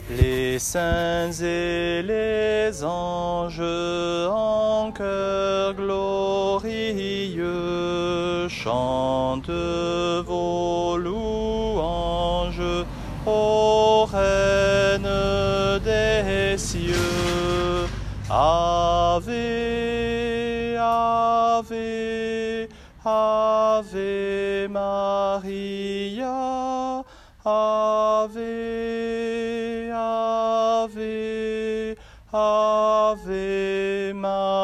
Les saints et les anges en chœur glorieux chantent vos louanges, ô Reine des cieux. Ave, Ave, Ave Maria, Ave, Ave, Ave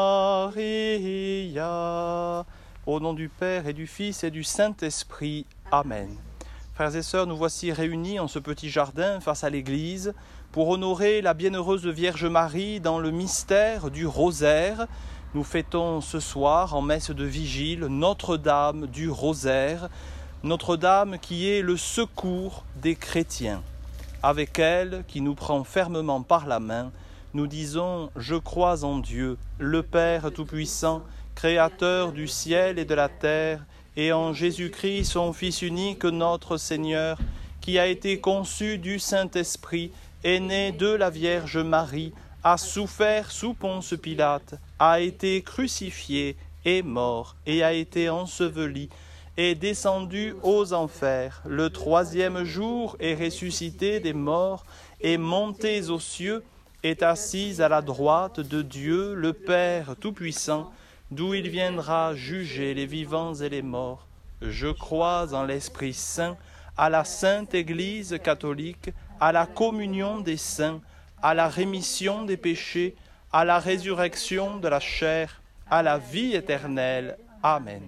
Maria. Au nom du Père et du Fils et du Saint-Esprit. Amen. Frères et sœurs, nous voici réunis en ce petit jardin face à l'église pour honorer la bienheureuse Vierge Marie dans le mystère du rosaire. Nous fêtons ce soir en messe de vigile Notre-Dame du rosaire, Notre-Dame qui est le secours des chrétiens. Avec elle, qui nous prend fermement par la main, nous disons « Je crois en Dieu, le Père Tout-Puissant, Créateur du ciel et de la terre, et en Jésus-Christ, son Fils unique, notre Seigneur, qui a été conçu du Saint-Esprit, est né de la Vierge Marie, a souffert sous Ponce Pilate, a été crucifié, est mort et a été enseveli, est descendu aux enfers. Le troisième jour est ressuscité des morts, est monté aux cieux, est assis à la droite de Dieu, le Père Tout-Puissant, d'où il viendra juger les vivants et les morts. Je crois en l'Esprit Saint, à la Sainte Église catholique, à la communion des saints, à la rémission des péchés, à la résurrection de la chair, à la vie éternelle. Amen.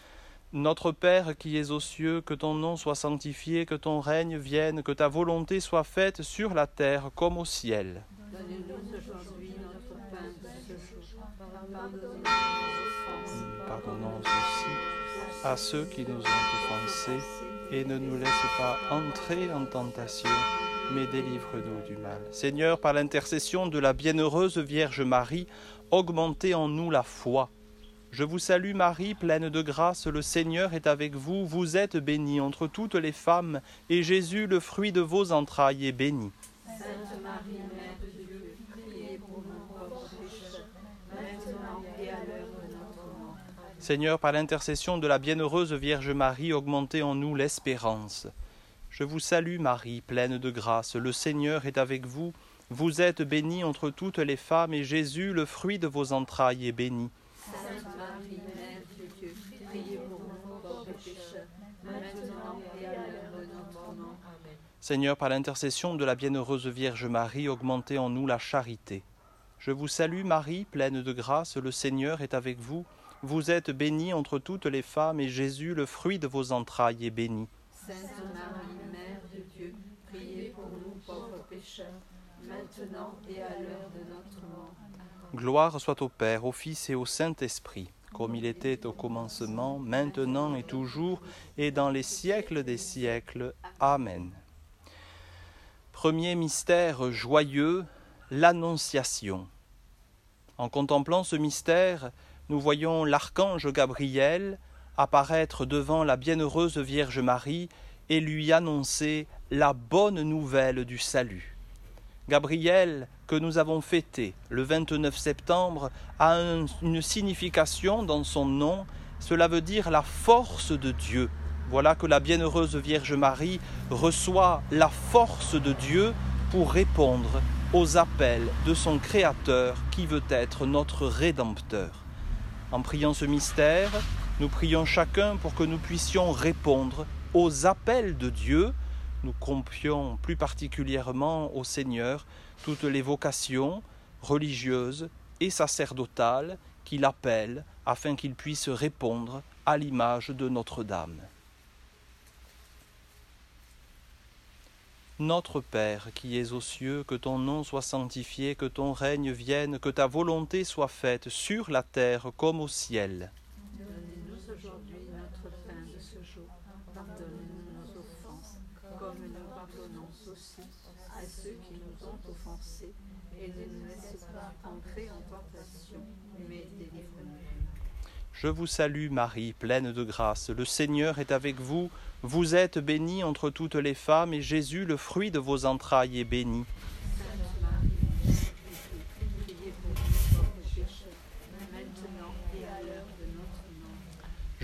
Notre Père qui es aux cieux, que ton nom soit sanctifié, que ton règne vienne, que ta volonté soit faite sur la terre comme au ciel. Donne-nous aujourd'hui notre pain de ce jour. Pardonne-nous nos offenses. Pardonnons aussi à ceux qui nous ont offensés, et ne nous laisse pas entrer en tentation, mais délivre-nous du mal. Seigneur, par l'intercession de la bienheureuse Vierge Marie, augmentez en nous la foi. Je vous salue Marie, pleine de grâce, le Seigneur est avec vous. Vous êtes bénie entre toutes les femmes, et Jésus, le fruit de vos entrailles, est béni. Sainte Marie, Mère de Dieu, priez pour nous pauvres pécheurs, maintenant et à l'heure de notre mort. Seigneur, par l'intercession de la bienheureuse Vierge Marie, augmentez en nous l'espérance. Je vous salue Marie, pleine de grâce, le Seigneur est avec vous. Vous êtes bénie entre toutes les femmes, et Jésus, le fruit de vos entrailles, est béni. Sainte Marie, Mère de Dieu, priez pour nous pauvres pécheurs, maintenant et à l'heure de notre mort. Amen. Seigneur, par l'intercession de la bienheureuse Vierge Marie, augmentez en nous la charité. Je vous salue Marie, pleine de grâce, le Seigneur est avec vous. Vous êtes bénie entre toutes les femmes, et Jésus, le fruit de vos entrailles, est béni. Sainte Marie, Mère de Dieu, priez pour nous pauvres pécheurs, maintenant et à l'heure de notre mort. Gloire soit au Père, au Fils et au Saint-Esprit, comme il était au commencement, maintenant et toujours, et dans les siècles des siècles. Amen. Premier mystère joyeux, l'Annonciation. En contemplant ce mystère, nous voyons l'archange Gabriel apparaître devant la bienheureuse Vierge Marie et lui annoncer la bonne nouvelle du salut. Gabriel, que nous avons fêté le 29 septembre, a une signification dans son nom. Cela veut dire la force de Dieu. Voilà que la bienheureuse Vierge Marie reçoit la force de Dieu pour répondre aux appels de son Créateur qui veut être notre Rédempteur. En priant ce mystère, nous prions chacun pour que nous puissions répondre aux appels de Dieu. Nous confions plus particulièrement au Seigneur toutes les vocations religieuses et sacerdotales qu'il appelle afin qu'il puisse répondre à l'image de Notre-Dame. Notre Père qui es aux cieux, que ton nom soit sanctifié, que ton règne vienne, que ta volonté soit faite sur la terre comme au ciel. Donne-nous aujourd'hui notre pain de ce jour. Pardonne-nous nos offenses, comme nous pardonnons aussi à ceux qui nous ont offensés. Et ne nous laisse pas entrer en tentation, mais délivre-nous. Je vous salue Marie, pleine de grâce, le Seigneur est avec vous. Vous êtes bénie entre toutes les femmes, et Jésus, le fruit de vos entrailles, est béni.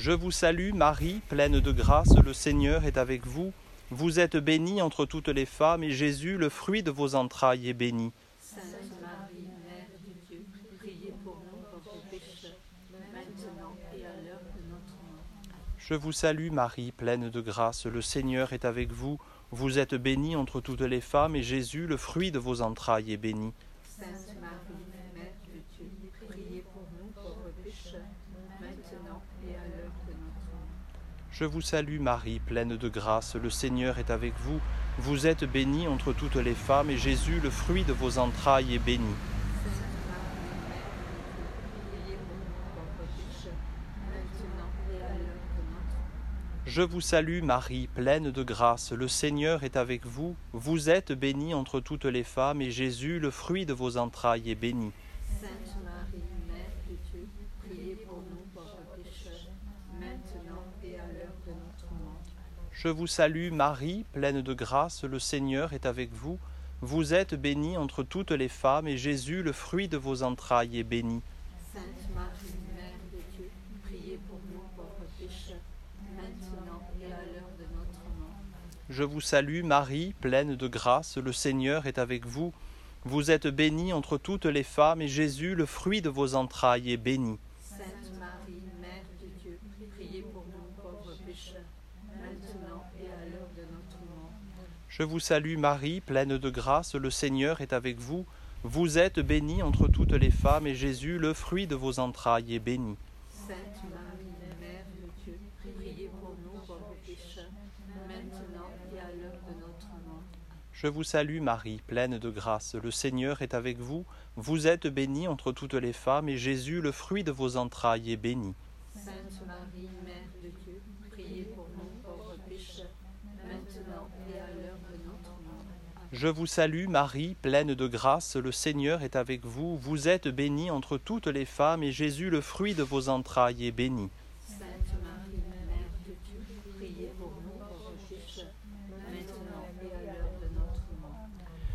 Je vous salue Marie, pleine de grâce, le Seigneur est avec vous. Vous êtes bénie entre toutes les femmes, et Jésus, le fruit de vos entrailles, est béni. Sainte Marie, Mère de Dieu, priez pour nous pauvres pécheurs, maintenant et à l'heure de notre mort. Je vous salue Marie, pleine de grâce, le Seigneur est avec vous. Vous êtes bénie entre toutes les femmes, et Jésus, le fruit de vos entrailles, est béni. Sainte Marie, Mère de Dieu, priez pour nous pauvres pécheurs, maintenant et à l'heure de notre mort. Je vous salue Marie, pleine de grâce, le Seigneur est avec vous. Vous êtes bénie entre toutes les femmes, et Jésus, le fruit de vos entrailles, est béni. Sainte Marie, Mère de Dieu, priez pour nous pauvres pécheurs, maintenant et à l'heure de notre mort. Je vous salue Marie, pleine de grâce, le Seigneur est avec vous. Vous êtes bénie entre toutes les femmes, et Jésus, le fruit de vos entrailles, est béni. Sainte Marie, Mère de Dieu, priez pour nous pauvres pécheurs, maintenant et à l'heure de notre mort. Je vous salue Marie, pleine de grâce, le Seigneur est avec vous. Vous êtes bénie entre toutes les femmes, et Jésus, le fruit de vos entrailles, est béni. Sainte Marie, Mère de Dieu, priez pour nous pauvres pécheurs, maintenant et à l'heure de notre mort. Je vous salue Marie, pleine de grâce, le Seigneur est avec vous. Vous êtes bénie entre toutes les femmes, et Jésus, le fruit de vos entrailles, est béni. Sainte Marie, Mère de Dieu, priez pour nous pauvres pécheurs, maintenant et à l'heure de notre mort. Je vous salue Marie, pleine de grâce, le Seigneur est avec vous. Vous êtes bénie entre toutes les femmes, et Jésus, le fruit de vos entrailles, est béni. Sainte Marie, Mère de Dieu, priez pour nous pauvres pécheurs, maintenant et à l'heure de notre mort. Je vous salue Marie, pleine de grâce, le Seigneur est avec vous. Vous êtes bénie entre toutes les femmes, et Jésus, le fruit de vos entrailles, est béni. Sainte Marie, Mère de Dieu, priez pour nous pauvres pécheurs, maintenant et à l'heure de notre mort. Je vous salue Marie, pleine de grâce, le Seigneur est avec vous. Vous êtes bénie entre toutes les femmes, et Jésus, le fruit de vos entrailles, est béni. Sainte Marie, Mère de Dieu, priez pour nous pauvres pécheurs, maintenant et à l'heure de notre mort.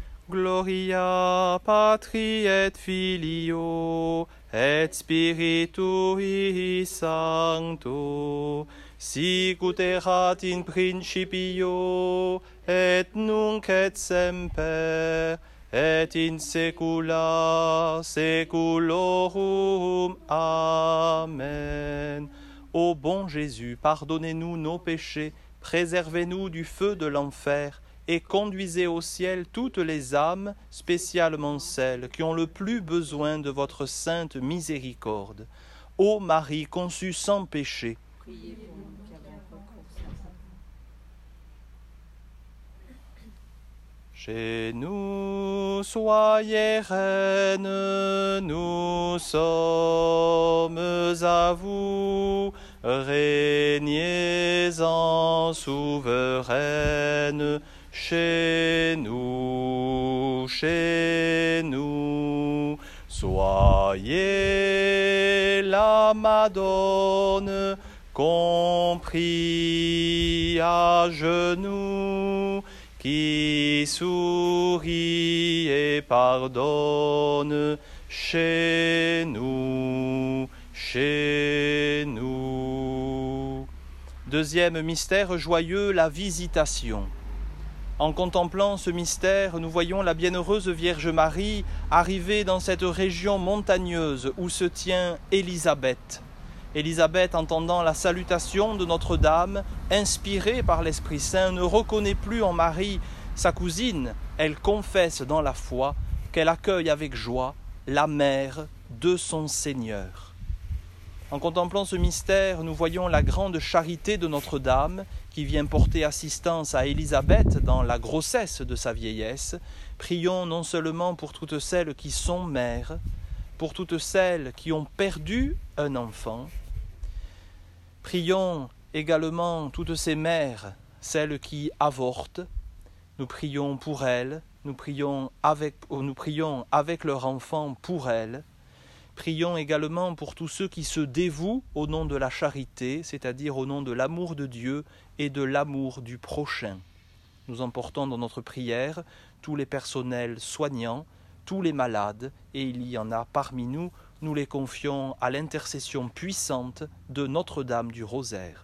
Gloria Patri et Filio et Spiritui Sancto, sic ut erat in principio et nunc et semper et in saecula saeculorum. Amen. Ô bon Jésus, pardonnez-nous nos péchés, préservez-nous du feu de l'enfer, et conduisez au ciel toutes les âmes, spécialement celles qui ont le plus besoin de votre sainte miséricorde. Ô Marie conçue sans péché, Priez pour nous qui avons recours sans arrêt. chez nous soyez reine, nous sommes à vous, régnez en souveraine. Chez nous, soyez la Madone, compris à genoux, qui sourit et pardonne. Chez nous. Deuxième mystère joyeux, la visitation. En contemplant ce mystère, nous voyons la bienheureuse Vierge Marie arriver dans cette région montagneuse où se tient Élisabeth. Élisabeth, entendant la salutation de Notre-Dame, inspirée par l'Esprit Saint, ne reconnaît plus en Marie sa cousine. Elle confesse dans la foi qu'elle accueille avec joie la mère de son Seigneur. En contemplant ce mystère, nous voyons la grande charité de Notre-Dame qui vient porter assistance à Élisabeth dans la grossesse de sa vieillesse. Prions non seulement pour toutes celles qui sont mères, pour toutes celles qui ont perdu un enfant. Prions également toutes ces mères, celles qui avortent. Nous prions pour elles, nous prions avec leur enfant pour elles. Prions également pour tous ceux qui se dévouent au nom de la charité, c'est-à-dire au nom de l'amour de Dieu et de l'amour du prochain. Nous emportons dans notre prière tous les personnels soignants, tous les malades, et il y en a parmi nous nous les confions à l'intercession puissante de Notre-Dame du Rosaire.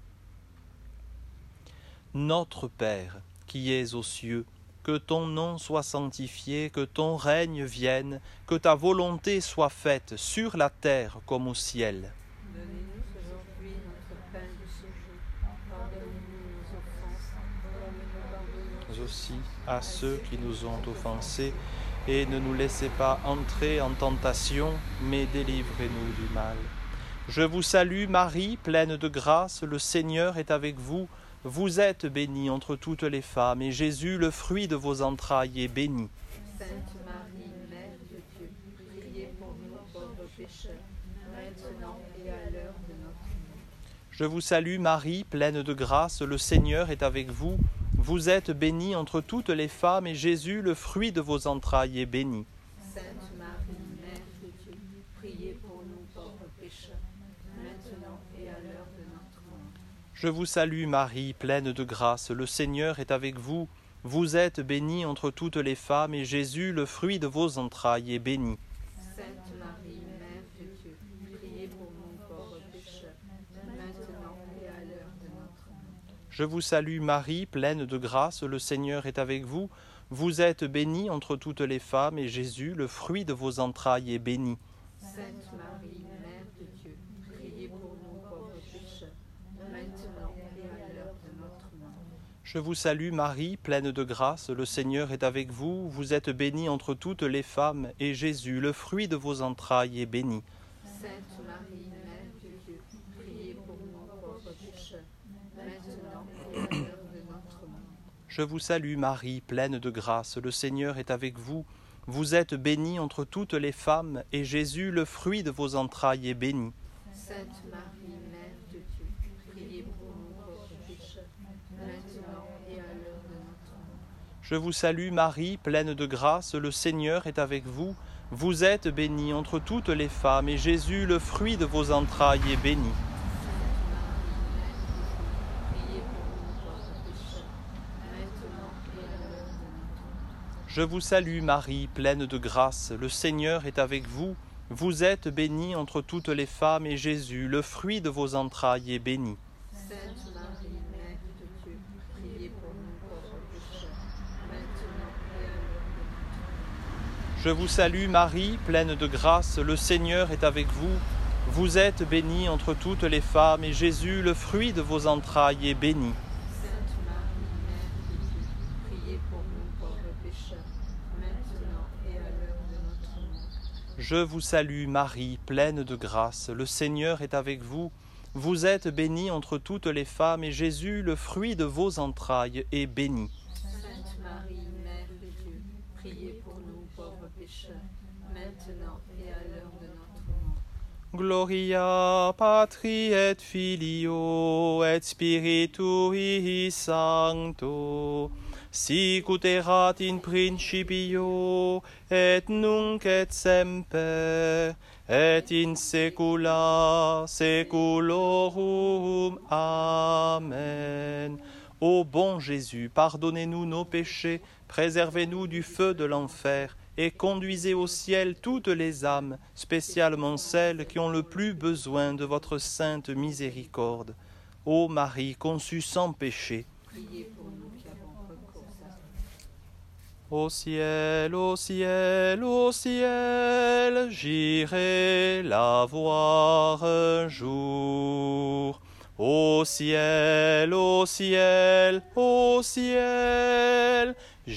Notre Père, qui es aux cieux, que ton nom soit sanctifié, que ton règne vienne, que ta volonté soit faite sur la terre comme au ciel. Donnez-nous aujourd'hui notre pain de ce jour. Pardonnez-nous nos offenses, comme nous pardonnons Aussi à ceux qui nous ont offensés, et ne nous laissez pas entrer en tentation, mais délivrez-nous du mal. Je vous salue Marie, pleine de grâce, le Seigneur est avec vous. Vous êtes bénie entre toutes les femmes, et Jésus, le fruit de vos entrailles, est béni. Sainte Marie, Mère de Dieu, priez pour nous pauvres pécheurs, maintenant et à l'heure de notre mort. Je vous salue Marie, pleine de grâce, le Seigneur est avec vous. Vous êtes bénie entre toutes les femmes, et Jésus, le fruit de vos entrailles, est béni. Sainte Marie, Mère de Dieu, priez pour nous pauvres pécheurs, maintenant et à l'heure de notre mort. Je vous salue Marie, pleine de grâce, le Seigneur est avec vous. Vous êtes bénie entre toutes les femmes, et Jésus, le fruit de vos entrailles, est béni. Sainte Marie, Mère de Dieu, priez pour nous pauvres pécheurs, maintenant et à l'heure de notre mort. Je vous salue Marie, pleine de grâce, le Seigneur est avec vous. Vous êtes bénie entre toutes les femmes, et Jésus, le fruit de vos entrailles, est béni. Sainte Marie, Mère de Dieu, priez pour nous pauvres pécheurs, maintenant et à l'heure de notre mort. Je vous salue Marie, pleine de grâce, le Seigneur est avec vous. Vous êtes bénie entre toutes les femmes, et Jésus, le fruit de vos entrailles, est béni. Sainte Marie, Mère de Dieu, priez pour nous pauvres pécheurs, maintenant et à l'heure de notre mort. Je vous salue Marie, pleine de grâce, le Seigneur est avec vous. Vous êtes bénie entre toutes les femmes, et Jésus, le fruit de vos entrailles, est béni. Sainte Marie, Mère de Dieu, priez pour nous pauvres pécheurs, maintenant et à l'heure de notre mort. Je vous salue Marie, pleine de grâce, le Seigneur est avec vous. Vous êtes bénie entre toutes les femmes, et Jésus, le fruit de vos entrailles, est béni. Priez pour nous pauvres pécheurs, maintenant et à l'heure de notre mort. Je vous salue Marie, pleine de grâce, le Seigneur est avec vous. Vous êtes bénie entre toutes les femmes, et Jésus, le fruit de vos entrailles, est béni. Sainte Marie, Mère de Dieu, priez pour nous pauvres pécheurs, maintenant et à l'heure de notre mort. Je vous salue Marie, pleine de grâce, le Seigneur est avec vous. Vous êtes bénie entre toutes les femmes, et Jésus, le fruit de vos entrailles, est béni. Sainte Marie, Mère de Dieu, priez pour nous pauvres pécheurs, maintenant et à l'heure de notre mort. Je vous salue Marie, pleine de grâce, le Seigneur est avec vous. Vous êtes bénie entre toutes les femmes, et Jésus, le fruit de vos entrailles, est béni. Sainte Marie, Mère de Dieu, priez pour nous pauvres pécheurs, maintenant et à l'heure de notre mort. Gloria Patri et Filio et Spiritui Sancto, sic ut erat in principio et nunc et semper et in saecula saeculorum. Amen. Ô bon Jésus, pardonnez-nous nos péchés, préservez-nous du feu de l'enfer, et conduisez au ciel toutes les âmes, spécialement celles qui ont le plus besoin de votre sainte miséricorde. Ô Marie conçue sans péché, Priez pour nous qui avons recours à au ciel, au ciel, au ciel, j'irai la voir un jour. Au ciel, au ciel, au ciel,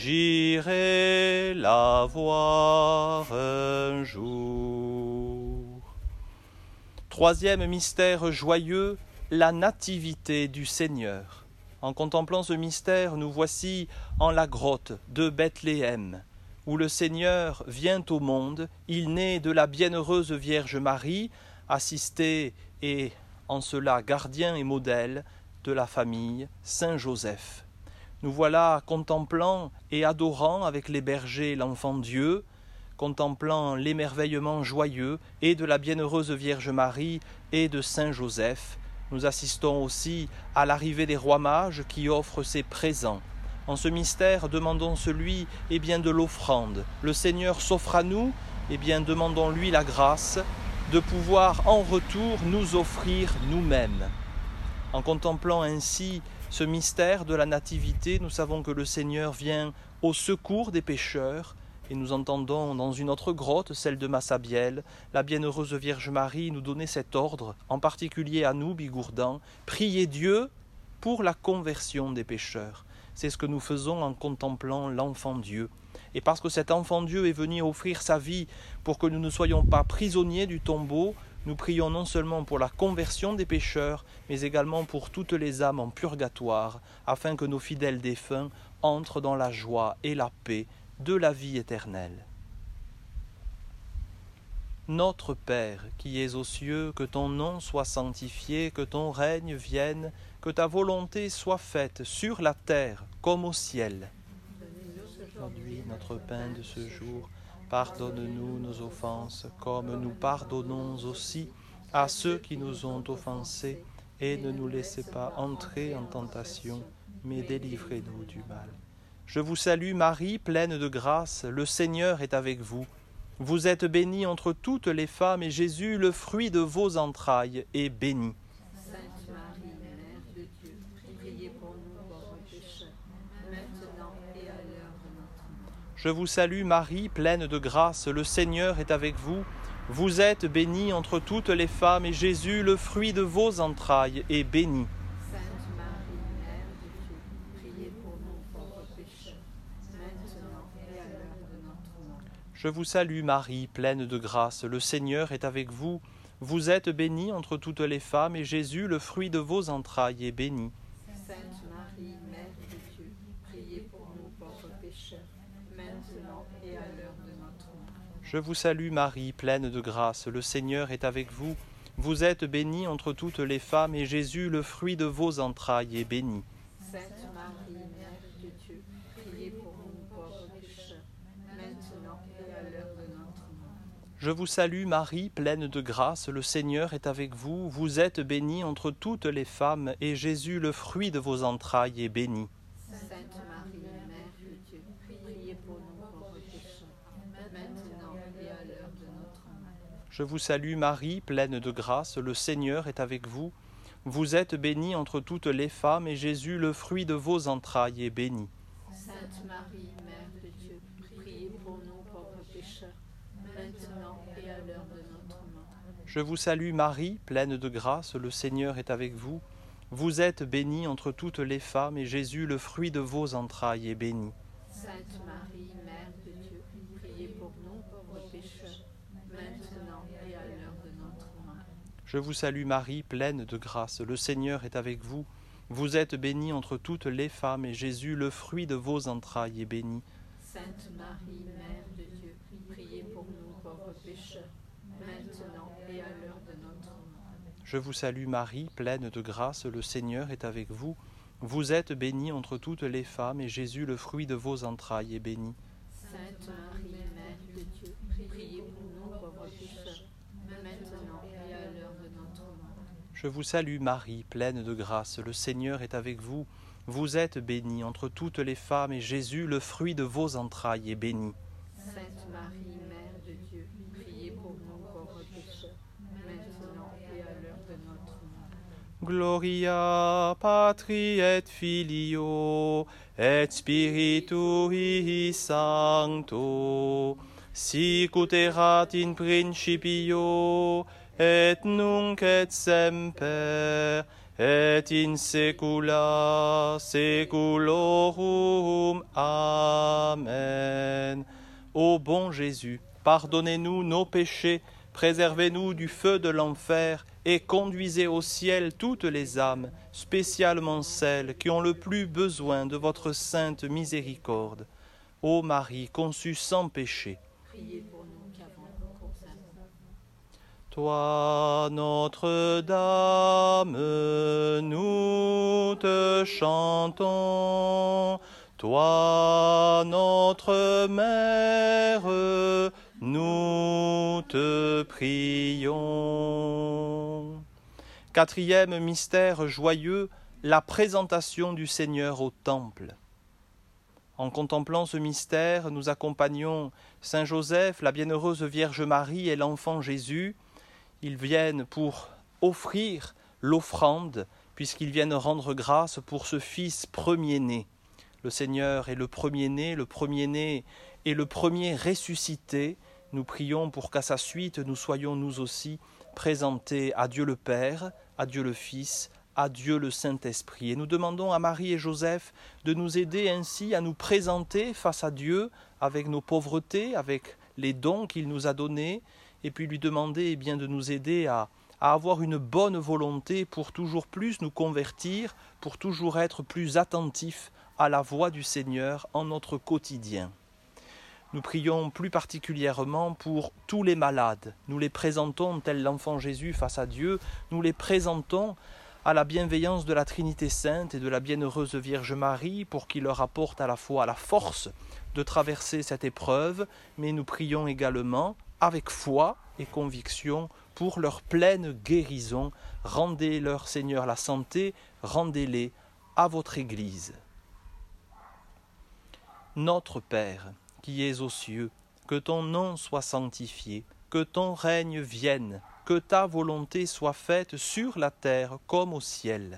j'irai la voir un jour. Troisième mystère joyeux, la nativité du Seigneur. En contemplant ce mystère, nous voici en la grotte de Bethléem, où le Seigneur vient au monde. Il naît de la bienheureuse Vierge Marie, assistée et en cela gardien et modèle de la famille Saint-Joseph. Nous voilà contemplant et adorant avec les bergers l'enfant Dieu, contemplant l'émerveillement joyeux et de la bienheureuse Vierge Marie et de Saint-Joseph. Nous assistons aussi à l'arrivée des rois mages qui offrent ces présents En ce mystère, demandons celui de l'offrande. Le Seigneur s'offre à nous, demandons-lui la grâce de pouvoir en retour nous offrir nous-mêmes. En contemplant ainsi ce mystère de la Nativité, nous savons que le Seigneur vient au secours des pécheurs et nous entendons dans une autre grotte, celle de Massabielle, la bienheureuse Vierge Marie nous donner cet ordre, en particulier à nous, Bigourdans, priez Dieu pour la conversion des pécheurs. C'est ce que nous faisons en contemplant l'enfant Dieu. Et parce que cet enfant Dieu est venu offrir sa vie pour que nous ne soyons pas prisonniers du tombeau, nous prions non seulement pour la conversion des pécheurs, mais également pour toutes les âmes en purgatoire, afin que nos fidèles défunts entrent dans la joie et la paix de la vie éternelle. Notre Père, qui es aux cieux, que ton nom soit sanctifié, que ton règne vienne, que ta volonté soit faite sur la terre comme au ciel. Aujourd'hui, notre pain de ce jour, pardonne-nous nos offenses, comme nous pardonnons aussi à ceux qui nous ont offensés, et ne nous laissez pas entrer en tentation, mais délivrez-nous du mal. Je vous salue Marie, pleine de grâce, le Seigneur est avec vous. Vous êtes bénie entre toutes les femmes, et Jésus, le fruit de vos entrailles, est béni. Sainte Marie, Mère de Dieu, priez pour nous pauvres pécheurs, maintenant et à l'heure de notre mort. Je vous salue Marie, pleine de grâce, le Seigneur est avec vous. Vous êtes bénie entre toutes les femmes, et Jésus, le fruit de vos entrailles, est béni. Sainte Marie, Mère de Dieu, priez pour nous pauvres pécheurs, maintenant et à l'heure de notre mort. Je vous salue Marie, pleine de grâce, le Seigneur est avec vous. Vous êtes bénie entre toutes les femmes, et Jésus, le fruit de vos entrailles, est béni. Sainte Marie, Mère de Dieu, priez pour nous pauvres pécheurs, maintenant et à l'heure de notre mort. Je vous salue Marie, pleine de grâce, le Seigneur est avec vous. Vous êtes bénie entre toutes les femmes, et Jésus, le fruit de vos entrailles, est béni. Sainte Marie, Mère de Dieu, priez pour nous pauvres pécheurs, maintenant et à l'heure de notre mort. Je vous salue Marie, pleine de grâce, le Seigneur est avec vous. Vous êtes bénie entre toutes les femmes, et Jésus, le fruit de vos entrailles, est béni. Sainte Marie, Mère de Dieu, priez pour nous pauvres pécheurs, maintenant et à l'heure de notre mort. Je vous salue Marie, pleine de grâce, le Seigneur est avec vous. Vous êtes bénie entre toutes les femmes, et Jésus, le fruit de vos entrailles, est béni. Sainte Marie, Mère de Dieu, priez pour nous pauvres pécheurs, maintenant et à l'heure de notre mort. Je vous salue Marie, pleine de grâce, le Seigneur est avec vous. Vous êtes bénie entre toutes les femmes, et Jésus, le fruit de vos entrailles, est béni. Sainte Marie, Mère de Dieu, priez pour nous pauvres pécheurs, maintenant et à l'heure de notre mort. Je vous salue Marie, pleine de grâce, le Seigneur est avec vous. Vous êtes bénie entre toutes les femmes, et Jésus, le fruit de vos entrailles, est béni. Sainte Marie, Mère de Dieu, priez pour nous pauvres pécheurs, maintenant et à l'heure de notre mort. Je vous salue Marie, pleine de grâce, le Seigneur est avec vous. Vous êtes bénie entre toutes les femmes, et Jésus, le fruit de vos entrailles, est béni. Sainte Marie, Mère de Dieu, priez pour nous pauvres pécheurs, maintenant et à l'heure de notre mort. Je vous salue Marie, pleine de grâce, le Seigneur est avec vous. Vous êtes bénie entre toutes les femmes, et Jésus, le fruit de vos entrailles, est béni. Sainte Marie, Mère de Dieu, priez pour nous pauvres pécheurs, maintenant et à l'heure de notre mort. Gloria Patri et Filio et Spiritui Sancto, sic ut erat in principio et nunc et semper et in saecula saeculorum. Amen. Ô bon Jésus, pardonnez-nous nos péchés, préservez-nous du feu de l'enfer et conduisez au ciel toutes les âmes, spécialement celles qui ont le plus besoin de votre sainte miséricorde. Ô Marie, conçue sans péché, Priez pour nous qui avons recours à vous. toi, Notre-Dame, nous te chantons. Toi, notre Mère, nous te prions. Quatrième mystère joyeux, la présentation du Seigneur au Temple. En contemplant ce mystère, nous accompagnons Saint Joseph, la bienheureuse Vierge Marie et l'enfant Jésus. Ils viennent pour offrir l'offrande, puisqu'ils viennent rendre grâce pour ce Fils premier-né. Le Seigneur est le premier-né et le premier ressuscité. Nous prions pour qu'à sa suite, nous soyons nous aussi présentés à Dieu le Père, à Dieu le Fils, à Dieu le Saint-Esprit. Et nous demandons à Marie et Joseph de nous aider ainsi à nous présenter face à Dieu avec nos pauvretés, avec les dons qu'il nous a donnés, et puis lui demander de nous aider à avoir une bonne volonté pour toujours plus nous convertir, pour toujours être plus attentifs à la voix du Seigneur en notre quotidien. Nous prions plus particulièrement pour tous les malades. Nous les présentons, tel l'enfant Jésus face à Dieu, nous les présentons à la bienveillance de la Trinité Sainte et de la bienheureuse Vierge Marie pour qu'il leur apporte à la fois la force de traverser cette épreuve, mais nous prions également avec foi et conviction pour leur pleine guérison. Rendez-leur, Seigneur, la santé, rendez-les à votre Église. Notre Père, qui es aux cieux, que ton nom soit sanctifié, que ton règne vienne, que ta volonté soit faite sur la terre comme au ciel.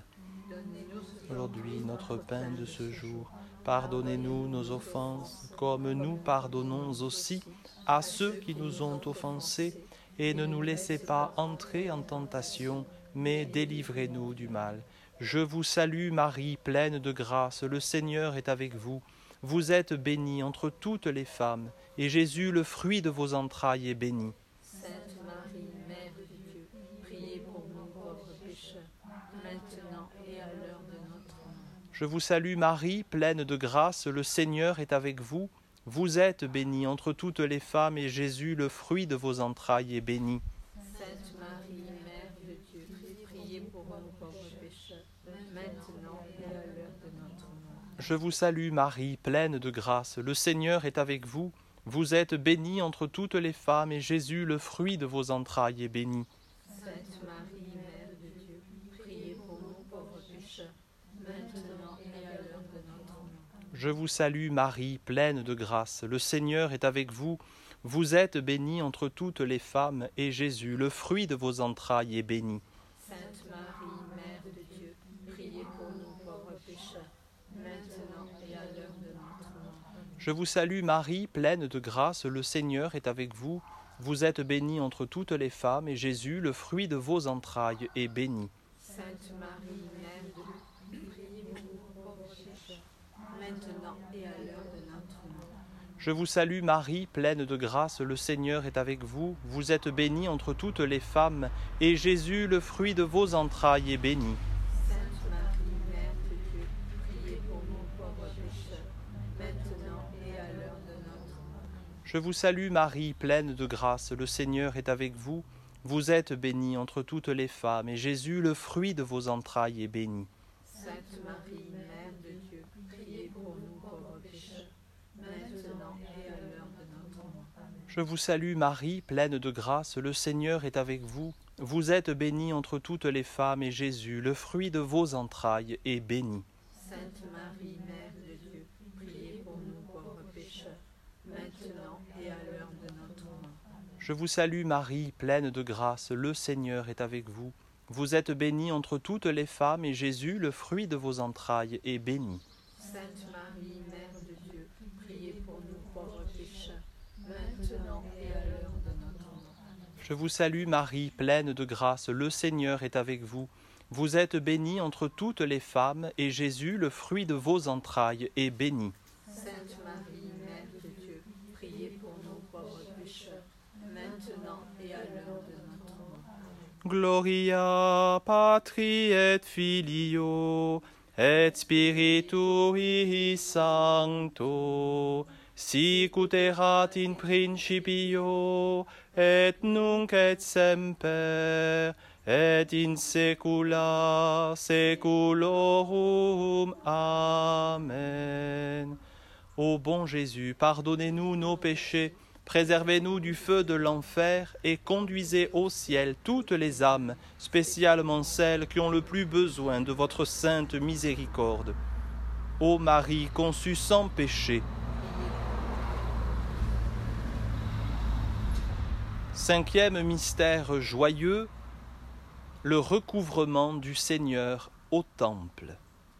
Aujourd'hui, notre pain de ce jour, pardonnez-nous nos offenses, comme nous pardonnons aussi à ceux qui nous ont offensés, et ne nous laissez pas entrer en tentation, mais délivrez-nous du mal. Je vous salue Marie, pleine de grâce, le Seigneur est avec vous. Vous êtes bénie entre toutes les femmes, et Jésus, le fruit de vos entrailles, est béni. Sainte Marie, Mère de Dieu, priez pour nous pauvres pécheurs, maintenant et à l'heure de notre mort. Je vous salue Marie, pleine de grâce, le Seigneur est avec vous. Vous êtes bénie entre toutes les femmes, et Jésus, le fruit de vos entrailles, est béni. Sainte Marie, Mère de Dieu, priez pour nous pauvres pécheurs, maintenant et à l'heure de notre mort. Je vous salue Marie, pleine de grâce, le Seigneur est avec vous. Vous êtes bénie entre toutes les femmes, et Jésus, le fruit de vos entrailles, est béni. Sainte Marie, Mère de Dieu, priez pour nous pauvres pécheurs, maintenant et à l'heure de notre mort. Je vous salue Marie, pleine de grâce, le Seigneur est avec vous. Vous êtes bénie entre toutes les femmes, et Jésus, le fruit de vos entrailles, est béni. Sainte Marie, Mère de Dieu, priez pour nous pauvres pécheurs, maintenant et à l'heure de notre mort. Je vous salue Marie, pleine de grâce, le Seigneur est avec vous. Vous êtes bénie entre toutes les femmes, et Jésus, le fruit de vos entrailles, est béni. Sainte Marie, Mère de Dieu, priez pour nous pauvres pécheurs, maintenant et à l'heure de notre mort. Je vous salue Marie, pleine de grâce, le Seigneur est avec vous. Vous êtes bénie entre toutes les femmes, et Jésus, le fruit de vos entrailles, est béni. Sainte Marie, Mère de Dieu, priez pour nous pauvres pécheurs, maintenant et à l'heure de notre mort. Je vous salue Marie, pleine de grâce, le Seigneur est avec vous. Vous êtes bénie entre toutes les femmes, et Jésus, le fruit de vos entrailles, est béni. Sainte Marie, Mère de Dieu, priez pour nous pauvres pécheurs, maintenant et à l'heure de notre mort. Je vous salue Marie, pleine de grâce, le Seigneur est avec vous. Vous êtes bénie entre toutes les femmes, et Jésus, le fruit de vos entrailles, est béni. Sainte Marie, Mère de Dieu, priez pour nous pauvres pécheurs, maintenant et à l'heure de notre mort. Je vous salue Marie, pleine de grâce, le Seigneur est avec vous. Vous êtes bénie entre toutes les femmes, et Jésus, le fruit de vos entrailles, est béni. Sainte Marie, Mère de Dieu, priez pour nous pauvres pécheurs, maintenant et à l'heure de notre mort. Je vous salue Marie, pleine de grâce, le Seigneur est avec vous. Vous êtes bénie entre toutes les femmes, et Jésus, le fruit de vos entrailles, est béni. Sainte Marie, Mère de Dieu, priez pour nous pauvres pécheurs, maintenant et à l'heure de notre mort. Gloria Patri et Filio et Spiritui Sancto, sic ut erat in principio et nunc et semper et in saecula saeculorum. Amen. Ô bon Jésus, pardonnez-nous nos péchés, préservez-nous du feu de l'enfer et conduisez au ciel toutes les âmes, spécialement celles qui ont le plus besoin de votre sainte miséricorde. Ô Marie conçue sans péché. Cinquième mystère joyeux, le recouvrement du Seigneur au temple.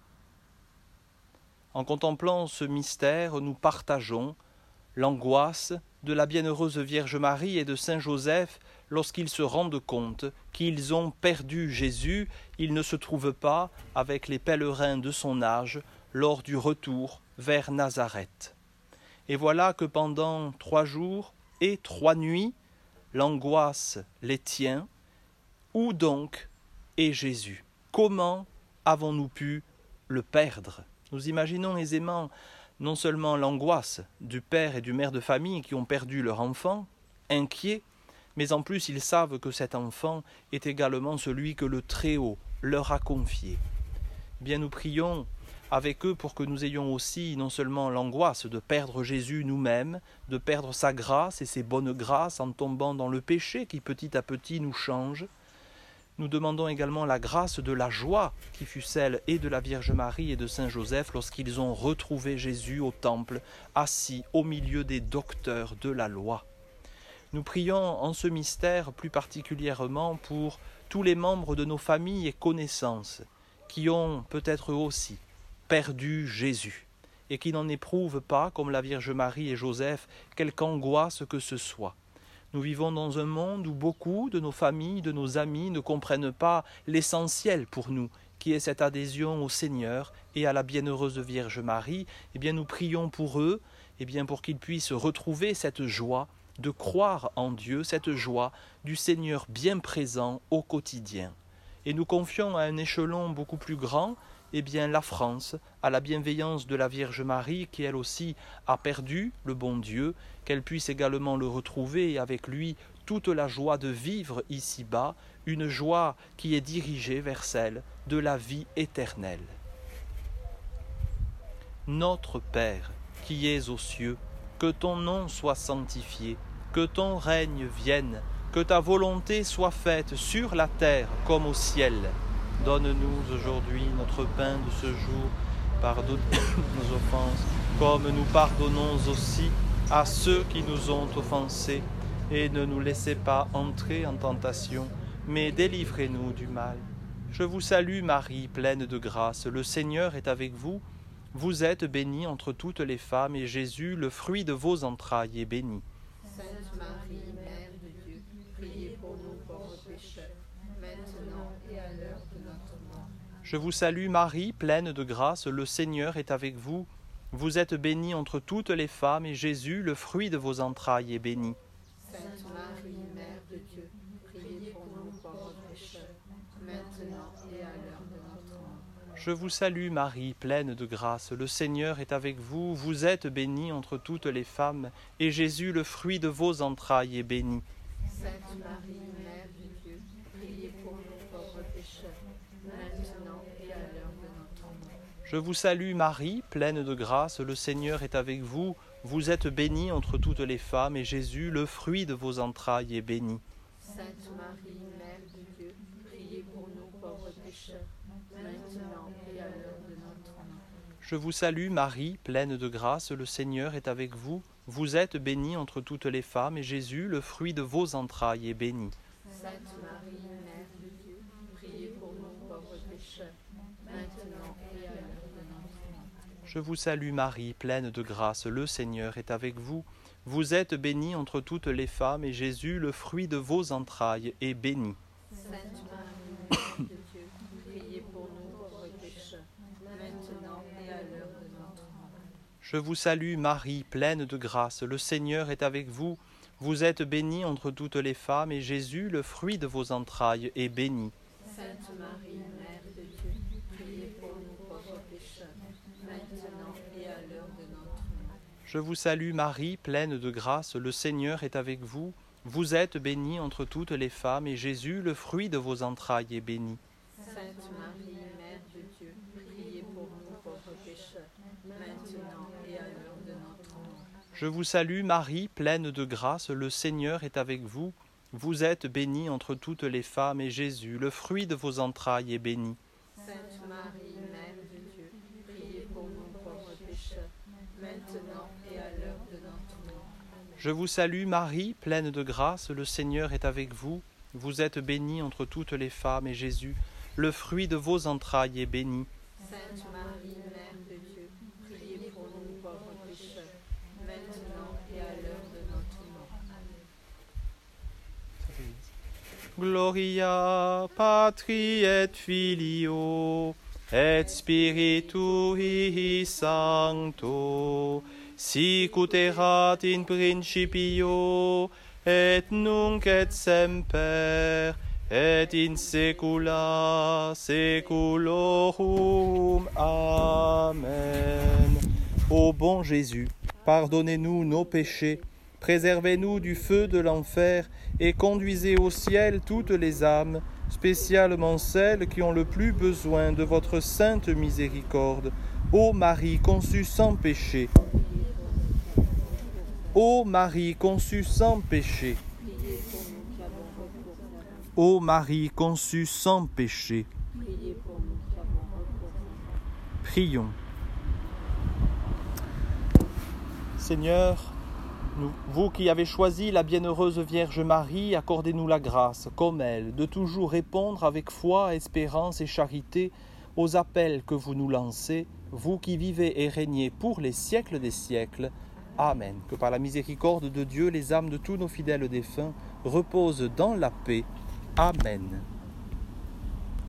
En contemplant ce mystère, nous partageons l'angoisse de la bienheureuse Vierge Marie et de Saint Joseph lorsqu'ils se rendent compte qu'ils ont perdu Jésus. Il ne se trouve pas avec les pèlerins de son âge lors du retour vers Nazareth. Et voilà que pendant 3 jours et 3 nuits, l'angoisse les tient. Où donc est Jésus? Comment avons-nous pu le perdre? Nous imaginons aisément non seulement l'angoisse du père et du mère de famille qui ont perdu leur enfant, inquiets, mais en plus ils savent que cet enfant est également celui que le Très-Haut leur a confié. Bien, nous prions avec eux pour que nous ayons aussi non seulement l'angoisse de perdre Jésus nous-mêmes, de perdre sa grâce et ses bonnes grâces en tombant dans le péché qui petit à petit nous change. Nous demandons également la grâce de la joie qui fut celle et de la Vierge Marie et de Saint Joseph lorsqu'ils ont retrouvé Jésus au temple, assis au milieu des docteurs de la loi. Nous prions en ce mystère plus particulièrement pour tous les membres de nos familles et connaissances qui ont peut-être aussi perdu Jésus et qui n'en éprouvent pas, comme la Vierge Marie et Joseph, quelque angoisse que ce soit. Nous vivons dans un monde où beaucoup de nos familles, de nos amis ne comprennent pas l'essentiel pour nous, qui est cette adhésion au Seigneur et à la bienheureuse Vierge Marie. Eh bien, nous prions pour eux, pour qu'ils puissent retrouver cette joie de croire en Dieu, cette joie du Seigneur bien présent au quotidien. Et nous confions à un échelon beaucoup plus grand, la France, à la bienveillance de la Vierge Marie, qui elle aussi a perdu le bon Dieu, qu'elle puisse également le retrouver et avec lui toute la joie de vivre ici-bas, une joie qui est dirigée vers celle de la vie éternelle. Notre Père, qui es aux cieux, que ton nom soit sanctifié, que ton règne vienne, que ta volonté soit faite sur la terre comme au ciel. Donne-nous aujourd'hui notre pain de ce jour. Pardonne nos offenses, comme nous pardonnons aussi à ceux qui nous ont offensés. Et ne nous laissez pas entrer en tentation, mais délivrez-nous du mal. Je vous salue Marie, pleine de grâce. Le Seigneur est avec vous. Vous êtes bénie entre toutes les femmes, et Jésus, le fruit de vos entrailles, est béni. Sainte Marie, Mère de Dieu, priez pour nous pauvres pécheurs, maintenant et à l'heure de notre mort. Je vous salue Marie, pleine de grâce, le Seigneur est avec vous. Vous êtes bénie entre toutes les femmes, et Jésus, le fruit de vos entrailles, est béni. Sainte Marie, Mère de Dieu, priez pour nous pauvres pécheurs, maintenant et à l'heure de notre mort. Je vous salue Marie, pleine de grâce, le Seigneur est avec vous. Vous êtes bénie entre toutes les femmes, et Jésus, le fruit de vos entrailles, est béni. Sainte Marie, Mère de Dieu, priez pour nous pauvres pécheurs, maintenant et à l'heure de notre mort. Je vous salue Marie, pleine de grâce, le Seigneur est avec vous. Vous êtes bénie entre toutes les femmes, et Jésus, le fruit de vos entrailles, est béni. Sainte Marie, Mère de Dieu, priez pour nous pauvres pécheurs, maintenant et à l'heure de notre mort. Je vous salue Marie, pleine de grâce, le Seigneur est avec vous. Vous êtes bénie entre toutes les femmes, et Jésus, le fruit de vos entrailles, est béni. Sainte Marie, Mère de Dieu, priez pour nous pauvres pécheurs, maintenant et à l'heure de notre mort. Je vous salue Marie, pleine de grâce, le Seigneur est avec vous. Vous êtes bénie entre toutes les femmes, et Jésus, le fruit de vos entrailles, est béni. Sainte Marie, Mère de Dieu, priez pour nous pauvres pécheurs, maintenant et à l'heure de notre mort. Je vous salue Marie, pleine de grâce, le Seigneur est avec vous. Vous êtes bénie entre toutes les femmes, et Jésus, le fruit de vos entrailles, est béni. Sainte Marie, Mère de Dieu, priez pour nous pauvres pécheurs, maintenant et à l'heure de notre mort. Je vous salue Marie, pleine de grâce, le Seigneur est avec vous. Vous êtes bénie entre toutes les femmes, et Jésus, le fruit de vos entrailles, est béni. Sainte Marie, Mère de Dieu, priez pour nous pauvres pécheurs, maintenant et à l'heure de notre mort. Je vous salue Marie, pleine de grâce, le Seigneur est avec vous. Vous êtes bénie entre toutes les femmes, et Jésus, le fruit de vos entrailles, est béni. Sainte Marie, Mère de Dieu, priez pour nous Je vous salue Marie, pleine de grâce, le Seigneur est avec vous. Vous êtes bénie entre toutes les femmes, et Jésus, le fruit de vos entrailles, est béni. Sainte Marie, Mère de Dieu, priez pour nous pauvres pécheurs, maintenant et à l'heure de notre mort. Amen. Gloria Patri et Filio et Spiritui Sancto, sic ut erat in principio et nunc et semper et in saecula saeculorum. Amen. Ô bon Jésus, pardonnez-nous nos péchés, préservez-nous du feu de l'enfer et conduisez au ciel toutes les âmes, spécialement celles qui ont le plus besoin de votre sainte miséricorde. Ô Marie conçue sans péché, ô Marie conçue sans péché, ô Marie conçue sans péché, prions. Seigneur, vous qui avez choisi la bienheureuse Vierge Marie, accordez-nous la grâce, comme elle, de toujours répondre avec foi, espérance et charité aux appels que vous nous lancez, vous qui vivez et régnez pour les siècles des siècles. Amen. Que par la miséricorde de Dieu, les âmes de tous nos fidèles défunts reposent dans la paix. Amen.